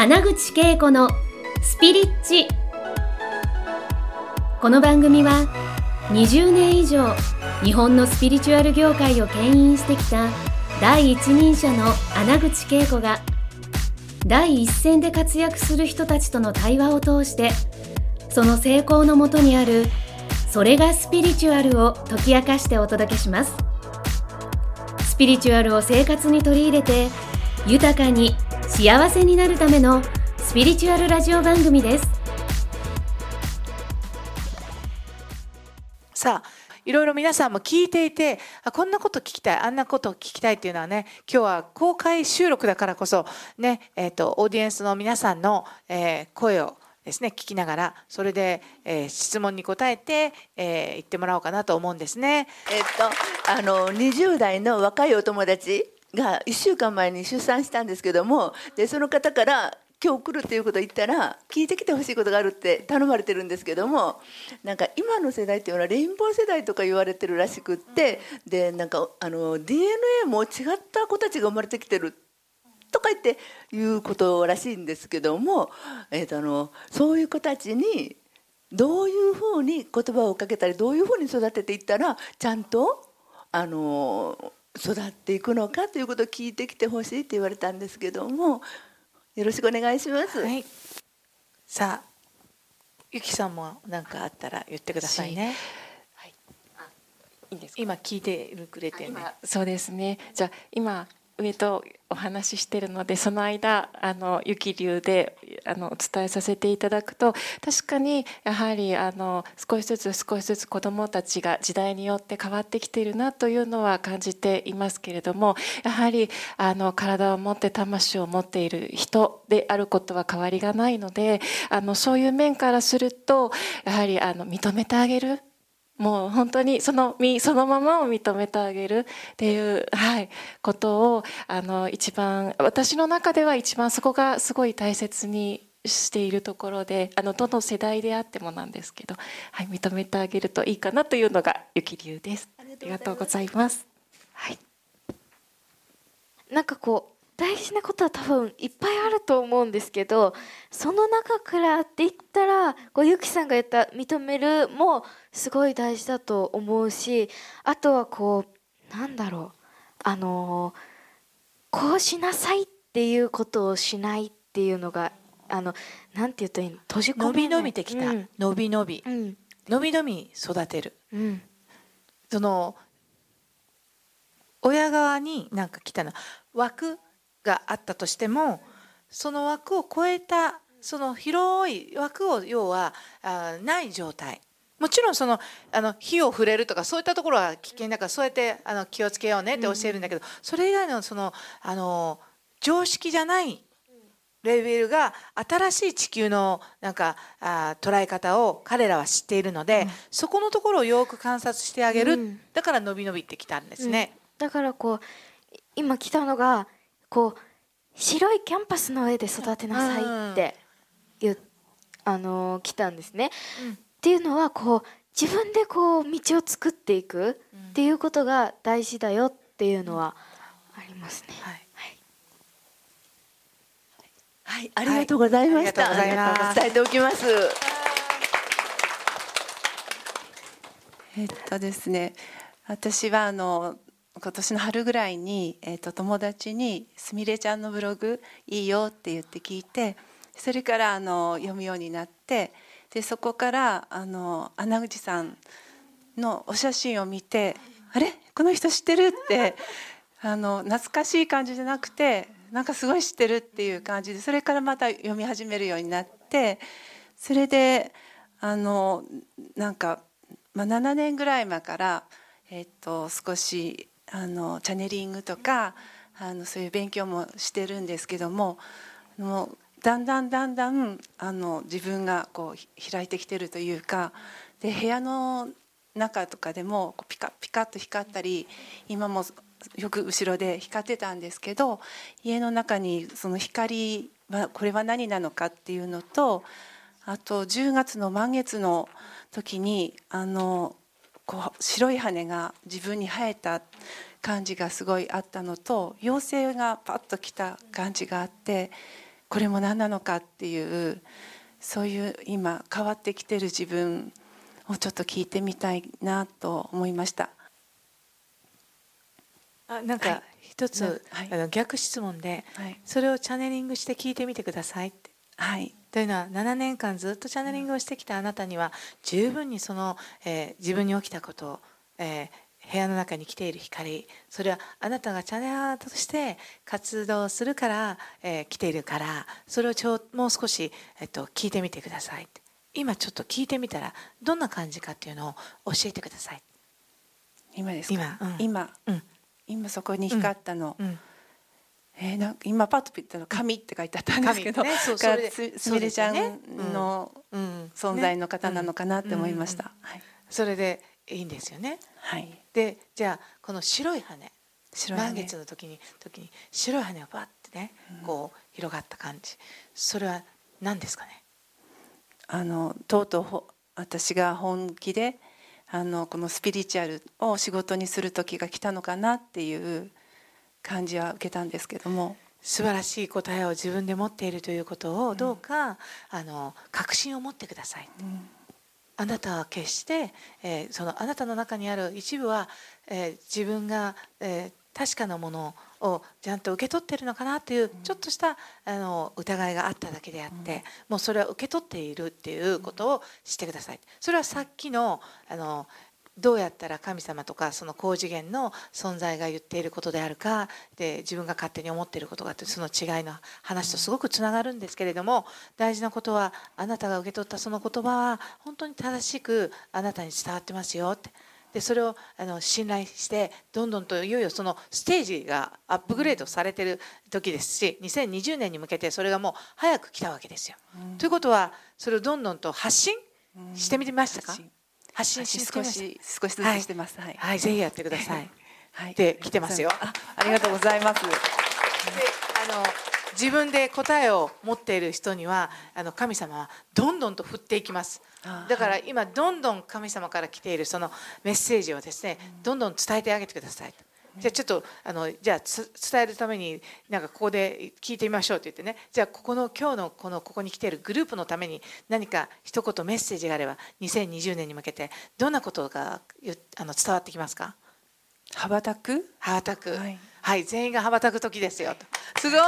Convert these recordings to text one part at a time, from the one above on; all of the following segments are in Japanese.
穴口恵子のスピリッチ。この番組は20年以上日本のスピリチュアル業界を牽引してきた第一人者の穴口恵子が第一線で活躍する人たちとの対話を通して、その成功のもとにあるそれがスピリチュアルを解き明かしてお届けします。スピリチュアルを生活に取り入れて豊かに幸せになるためのスピリチュアルラジオ番組です。 さあ、いろいろ皆さんも聞いていて、こんなこと聞きたい、あんなこと聞きたいっていうのはね、今日は公開収録だからこそね、オーディエンスの皆さんの、声をですね聞きながら、それで、質問に答えて、言ってもらおうかなと思うんですね。 20代の若いお友達が1週間前に出産したんですけども、でその方から今日来るっていうことを言ったら、聞いてきてほしいことがあるって頼まれてるんですけども、なんか今の世代っていうのはレインボー世代とか言われてるらしくって、でなんかDNA も違った子たちが生まれてきてるとか言っていうことらしいんですけども、そういう子たちにどういうふうに言葉をかけたり、どういうふうに育てていったらちゃんと育っていくのかということを聞いてきてほしいって言われたんですけども、よろしくお願いします。 はい、さあ、ゆきさんも何かあったら言ってくださいね。 はい、いいですか？ 今聞いてくれてね。 そうですね。じゃあ今上とお話ししているので、その間ゆき流でお伝えさせていただくと、確かにやはり少しずつ子どもたちが時代によって変わってきているなというのは感じていますけれども、やはり体を持って魂を持っている人であることは変わりがないので、そういう面からするとやはり認めてあげる、もう本当にそのままを認めてあげるっていう、ことを一番私の中では一番そこがすごい大切にしているところで、どの世代であってもなんですけど、認めてあげるといいかなというのがゆき流です。ありがとうございます。 なんか大事なことは多分いっぱいあると思うんですけど、その中からって言ったらゆきさんが言った認めるもすごい大事だと思うし、あとはなんだろう、こうしなさいっていうことをしないっていうのがなんて言ったらいいの、閉じ込めない、 伸び伸びてきた、伸び伸び、伸び伸び育てる、その親側になんか来たの枠があったとしても、その枠を超えたその広い枠を要はない状態、もちろん火を触れるとかそういったところは危険だから、そうやって気をつけようねって教えるんだけど、それ以外の常識じゃないレベルが新しい地球のなんか捉え方を彼らは知っているので、そこのところをよく観察してあげる、だから伸び伸びってきたんですね。 だから今来たのが白いキャンパスの上で育てなさいって来たんですね。っていうのは自分で道を作っていくっていうことが大事だよっていうのはありますね。 ありがとうございました。伝えておきます。 ですね、私は今年の春ぐらいに、友達にすみれちゃんのブログいいよって言って聞いて、それから読むようになって、でそこから穴口さんのお写真を見て、あれこの人知ってるって懐かしい感じじゃなくて、なんかすごい知ってるっていう感じで、それからまた読み始めるようになって、それでなんか、7年ぐらい前から、少しチャネリングとかそういう勉強もしてるんですけども、だんだん自分が開いてきてるというか、で部屋の中とかでもピカピカと光ったり、今もよく後ろで光ってたんですけど、家の中にその光はこれは何なのかっていうのと、あと10月の満月の時に白い羽が自分に生えた感じがすごいあったのと、妖精がパッと来た感じがあって、 これも何なのかっていう、そういう今変わってきてる自分をちょっと聞いてみたいなと思いました。 なんか一つ、 はい逆質問で、 はい、 それをチャネリングして聞いてみてくださいって。 はい、 というのは7年間ずっとチャネリングをしてきたあなたには十分にその、自分に起きたことを、部屋の中に来ている光、それはあなたがチャネラーとして活動するから、来ているから、それをもう少し、聞いてみてくださいって。今ちょっと聞いてみたらどんな感じかっていうのを教えてください。 今ですか？今そこに光ったの、なんか今パッと見たら神って書いてあったんですけど、すみれちゃんの存在の方なのかなって思いました。 それでいいんですよね。 はい、 でじゃあこの白い羽、満月の時に白い羽をバッてね、こう広がった感じ、それは何ですかね。 とうとう私が本気でこのスピリチュアルを仕事にする時が来たのかなっていう感じは受けたんですけども、 素晴らしい答えを自分で持っているということをどうか、確信を持ってください。あなたは決して、そのあなたの中にある一部は、自分が、確かなものをちゃんと受け取っているのかなというちょっとした疑いがあっただけであって、もうそれは受け取っているっていうことを知ってください。それはさっきのどうやったら神様とかその高次元の存在が言っていることであるかで、自分が勝手に思っていることがあって、その違いの話とすごくつながるんですけれども、大事なことはあなたが受け取ったその言葉は本当に正しくあなたに伝わってますよって。でそれを信頼してどんどんといよいよそのステージがアップグレードされている時ですし、2020年に向けてそれがもう早く来たわけですよ。ということはそれをどんどんと発信してみてましたか？発信してみました。 少しずつしてます。 はい、ぜひやってください。で来てますよ。 ありがとうございます。で自分で答えを持っている人には神様はどんどんと振っていきます。だから今どんどん神様から来ているそのメッセージをですね、どんどん伝えてあげてください。じゃあちょっとじゃあ伝えるためになんかここで聞いてみましょうって言ってね、じゃあ今日のここに来ているグループのために何か一言メッセージがあれば2020年に向けてどんなことが伝わってきますか？ 羽ばたく、 はい、全員が羽ばたく時ですよと。すごい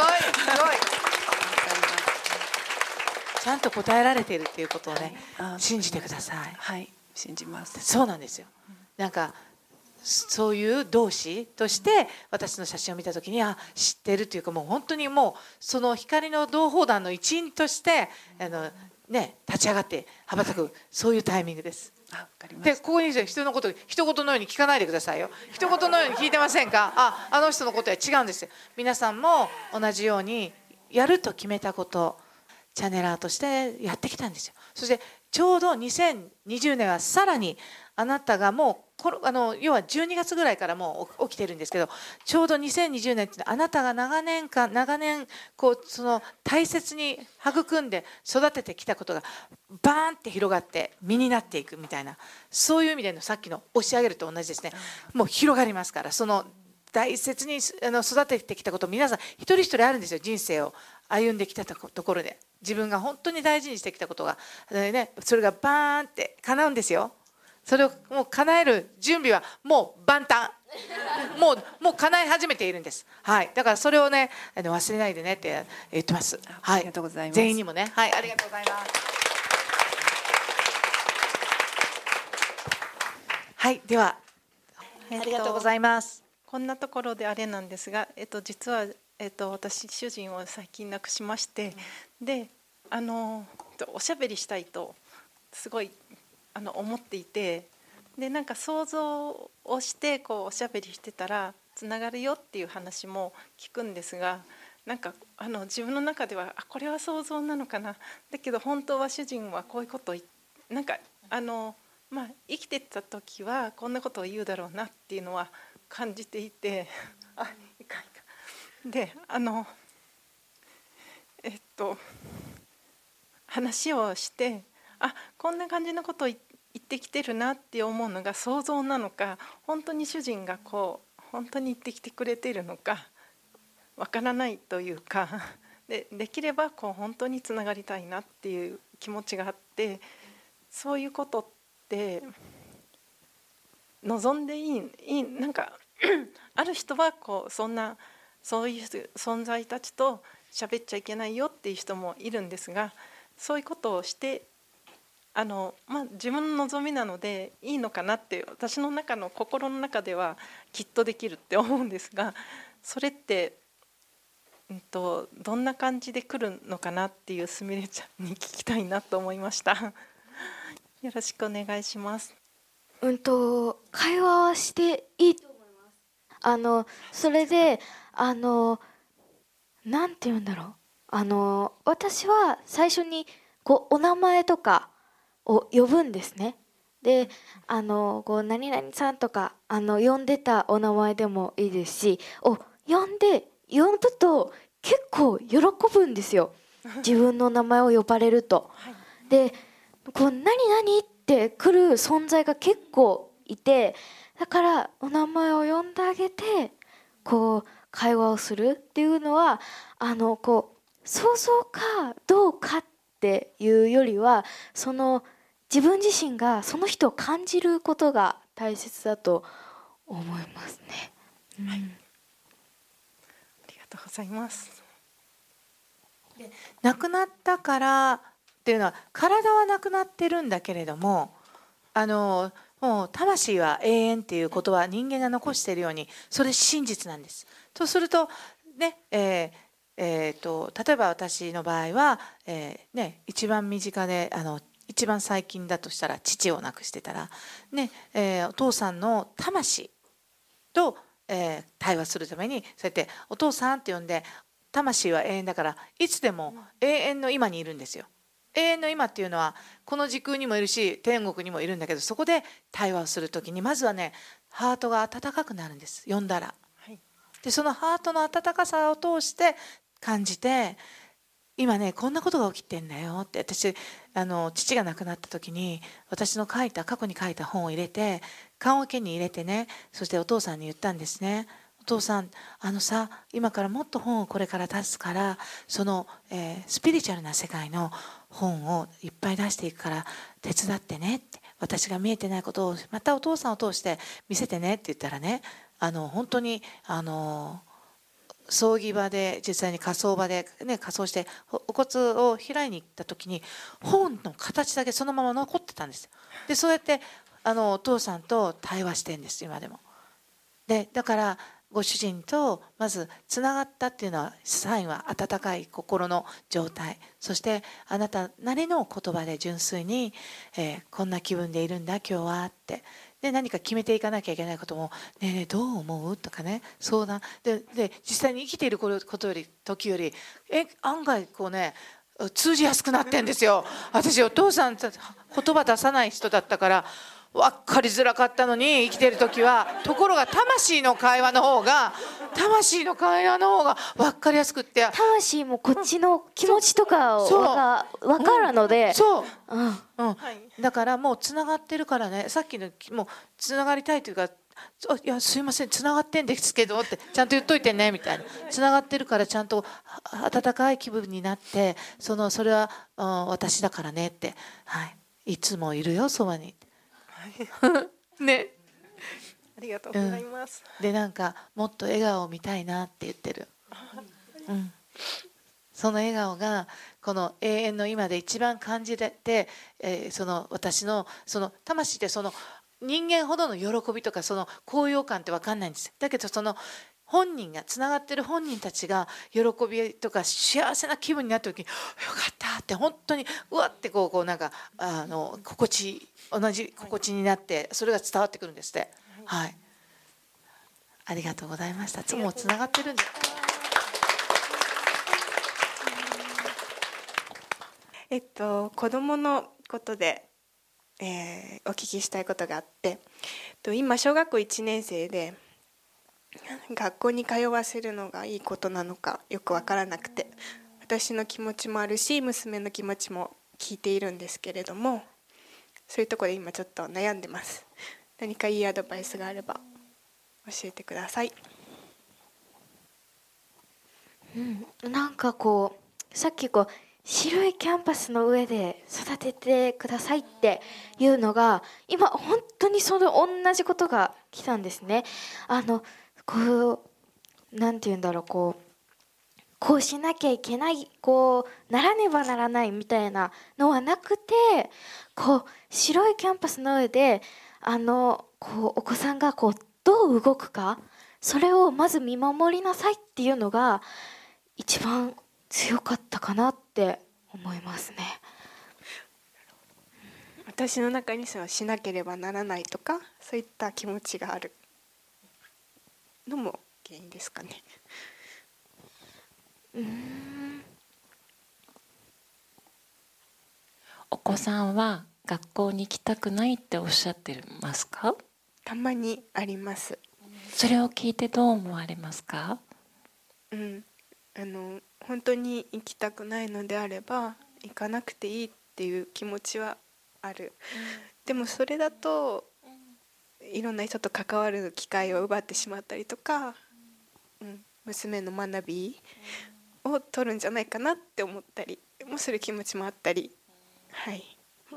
ちゃんと答えられているっていうことをね、信じてください。 はい、信じます。 そうなんですよ。なんかそういう同志として私の写真を見た時に知ってるというか、もう本当にもうその光の同胞団の一員として立ち上がって羽ばたく、そういうタイミングです。でここに人のこと一言のように聞かないでくださいよ。一言のように聞いてませんか？あの人のことは違うんですよ。皆さんも同じようにやると決めたこと、チャネラーとしてやってきたんですよ。そしてちょうど2020年はさらにあなたがもう要は12月ぐらいからもう起きてるんですけど、ちょうど2020年ってあなたが長年その大切に育んで育ててきたことがバーンって広がって実になっていくみたいな、そういう意味でのさっきの押し上げると同じですね。もう広がりますから、その大切に育ててきたこと、皆さん一人一人あるんですよ。人生を歩んできたところで自分が本当に大事にしてきたことが、それがバーンって叶うんですよ。それをもう叶える準備はもう万端、もう叶え始めているんです。はい、だからそれをね忘れないでねって言ってます。はい、 ありがとうございます。 全員にもね、はい、ありがとうございます。はい、では、ありがとうございます。 こんなところであれなんですが、実は、私主人を最近亡くしまして、でおしゃべりしたいとすごい思っていて、でなんか想像をしておしゃべりしてたらつながるよっていう話も聞くんですが、なんか自分の中ではこれは想像なのかな、だけど本当は主人はこういうことをなんか生きてた時はこんなことを言うだろうなっていうのは感じていていかんで話をしてこんな感じのことを言ってきてるなって思うのが想像なのか、本当に主人が本当に言ってきてくれているのかわからないというか、 できればこう本当につながりたいなっていう気持ちがあって、そういうことって望んでいいなんかある人はこうそういう存在たちと喋っちゃいけないよっていう人もいるんですが、そういうことをして自分の望みなのでいいのかなって私の中の心の中ではきっとできるって思うんですが、それって、どんな感じで来るのかなっていうすみれちゃんに聞きたいなと思いました。よろしくお願いします。 会話はしていいと思います。それでなんて言うんだろう、私は最初にこうお名前とかを呼ぶんですね。でこう何々さんとか呼んでたお名前でもいいですし、呼ぶと結構喜ぶんですよ。自分の名前を呼ばれると。でこう何々って来る存在が結構いて、だからお名前を呼んであげてこう会話をするっていうのはこう想像かどうかっていうよりは、その自分自身がその人を感じることが大切だと思いますね。 ありがとうございます。 で亡くなったからっていうのは、体はなくなってるんだけれども、もう魂は永遠っていうことは人間が残しているように、それ真実なんです。とするとね、例えば私の場合は、一番身近で一番最近だとしたら父を亡くしてたら、お父さんの魂と、対話するためにそうやって「お父さん」って呼んで、魂は永遠だからいつでも永遠の今にいるんですよ。永遠の今っていうのはこの時空にもいるし天国にもいるんだけど、そこで対話をするときにまずはね、ハートが温かくなるんです、呼んだら。でそのハートの温かさを通して感じて、今ねこんなことが起きてんだよって。私父が亡くなった時に私の過去に書いた本を入れて棺桶に入れてね、そしてお父さんに言ったんですね。お父さん今からもっと本をこれから出すから、その、スピリチュアルな世界の本をいっぱい出していくから手伝ってねって、私が見えてないことをまたお父さんを通して見せてねって言ったらね、本当に葬儀場で実際に火葬場で、火葬してお骨を開いに行った時に本の形だけそのまま残ってたんですよ。でそうやってお父さんと対話してるんです今でも。でだからご主人とまずつながったっていうのはサインは温かい心の状態、そしてあなたなりの言葉で純粋に、こんな気分でいるんだ今日はって、で何か決めていかなきゃいけないことも「ねえねえどう思う?」とかね、相談で実際に生きていることより時より案外こうね通じやすくなってんですよ。私お父さん言葉出さない人だったから分かりづらかったのに生きてる時は、ところが魂の会話の方が分かりやすくって、 魂もこっちの気持ちとかが分かるので、 だからもうつながってるからね、さっきのもうつながりたいというか「いやすいませんつながってんですけど」ってちゃんと言っといてねみたいな、つながってるからちゃんと温かい気分になって、それは私だからねって、いつもいるよそばにね、 ありがとうございます。 でなんかもっと笑顔を見たいなって言ってる。その笑顔がこの永遠の今で一番感じて、私のその魂って人間ほどの喜びとか高揚感って分かんないんです。だけど本人がつながってる本人たちが喜びとか幸せな気分になった時に「よかった」って本当にうわってこうなんか同じ心地になって、それが伝わってくるんですって。ありがとうございました。もうつながってるんです。 子供のことで、お聞きしたいことがあって、今小学校1年生で学校に通わせるのがいいことなのかよく分からなくて、私の気持ちもあるし娘の気持ちも聞いているんですけれども、そういうところで今ちょっと悩んでます。何かいいアドバイスがあれば教えてください。 なんかこうさっきこう白いキャンパスの上で育ててくださいっていうのが今本当にその同じことが来たんですね。こうなんて言うんだろう、こうしなきゃいけない、こうならねばならないみたいなのはなくて、こう白いキャンパスの上でこうお子さんがこうどう動くか、それをまず見守りなさいっていうのが一番強かったかなって思いますね。 私の中にそのしなければならないとかそういった気持ちがあるのも原因ですかね。 お子さんは学校に行きたくないっておっしゃってますか？ たまにあります。 それを聞いてどう思われますか？ 本当に行きたくないのであれば行かなくていいっていう気持ちはある。でもそれだといろんな人と関わる機会を奪ってしまったりとか、娘の学びを取るんじゃないかなって思ったりもする気持ちもあったり、はい。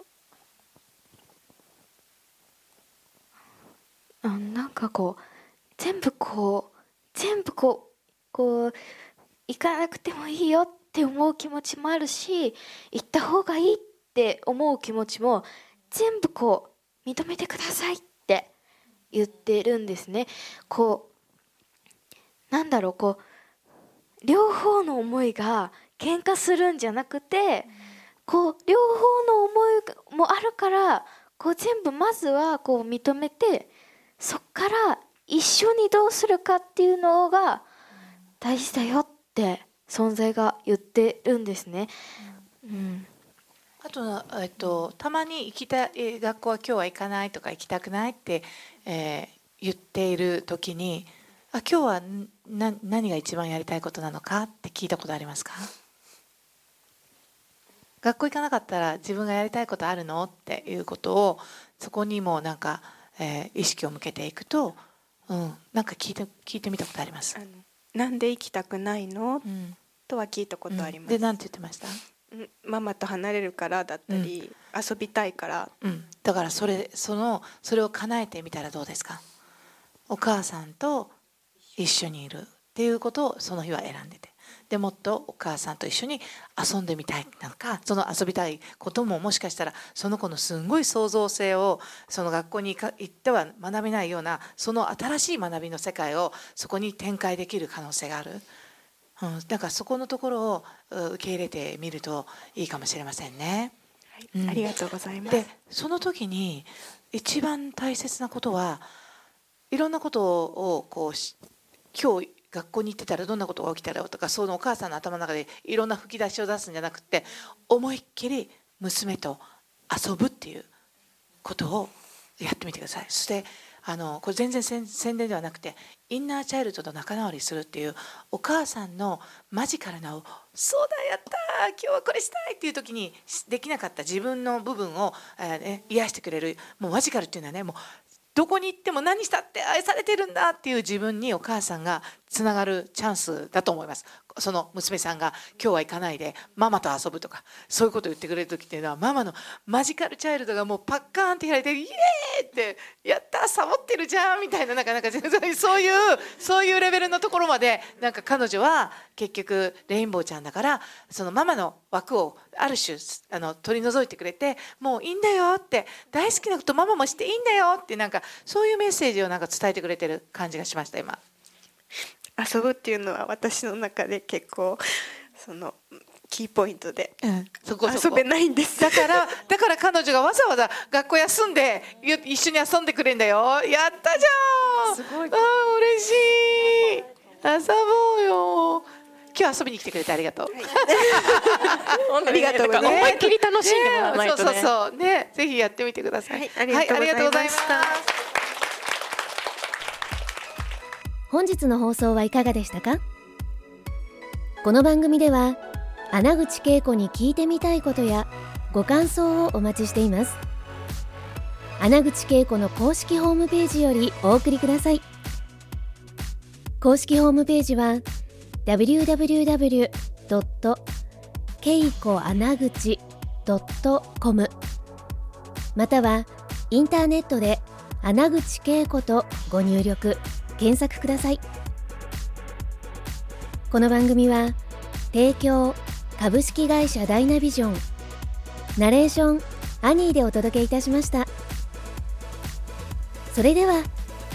なんかこう全部こう行かなくてもいいよって思う気持ちもあるし、行った方がいいって思う気持ちも全部こう認めてくださいって言ってるんですね。こうなんだろう、こう両方の思いが喧嘩するんじゃなくて、こう両方の思いもあるから、こう全部まずはこう認めて、そっから一緒にどうするかっていうのが大事だよって存在が言ってるんですね。 あとたまに学校は今日は行かないとか行きたくないって、言っている時に、今日は何が一番やりたいことなのかって聞いたことありますか？学校行かなかったら自分がやりたいことあるのっていうことをそこにもなんか、意識を向けていくと、なんか聞いてみたことあります。 なんで行きたくないの、とは聞いたことあります。 で何て言ってました？ ママと離れるからだったり、遊びたいから、 だからそれを叶えてみたらどうですか？お母さんと一緒にいるっていうことをその日は選んでて、でもっとお母さんと一緒に遊んでみたいなのか、その遊びたいことももしかしたらその子のすごい創造性をその学校に行っては学べないようなその新しい学びの世界をそこに展開できる可能性がある。だからそこのところを受け入れてみるといいかもしれませんね。 ありがとうございます。 でその時に一番大切なことはいろんなことをこう今日学校に行ってたらどんなことが起きたらとか、そのお母さんの頭の中でいろんな吹き出しを出すんじゃなくて、思いっきり娘と遊ぶっていうことをやってみてください。そしてこれ全然宣伝ではなくて、インナーチャイルドと仲直りするっていうお母さんのマジカルな「そうだやった今日はこれしたい」っていう時にできなかった自分の部分を、癒してくれる、もうマジカルっていうのはね、もうどこに行っても何したって愛されてるんだっていう自分にお母さんがつながるチャンスだと思います。その娘さんが今日は行かないでママと遊ぶとかそういうことを言ってくれる時っていうのは、ママのマジカルチャイルドがもうパッカーンって開いて、イエーイってやったサボってるじゃんみたいな、なんかそういうレベルのところまで、なんか彼女は結局レインボーちゃんだから、そのママの枠をある種取り除いてくれて、もういいんだよって、大好きなことママもしていいんだよって、なんかそういうメッセージをなんか伝えてくれてる感じがしました。今遊ぶっていうのは私の中で結構そのキーポイントで、 そこ遊べないんです。 だから彼女がわざわざ学校休んで一緒に遊んでくれんだよ。やったじゃん、 すごい。 嬉しい、遊ぼうよ。今日遊びに来てくれてありがとう。 ありがとうございます。 思いっきり楽しんでもらわないとね。 そうね、ぜひやってみてください。 ありがとうございました。 本日の放送はいかがでしたか？この番組では穴口恵子に聞いてみたいことやご感想をお待ちしています。穴口恵子の公式ホームページよりお送りください。公式ホームページは www.keikoanaguchi.com またはインターネットで穴口恵子とご入力検索ください。この番組は提供株式会社ダイナビジョン、ナレーションアニーでお届けいたしました。それでは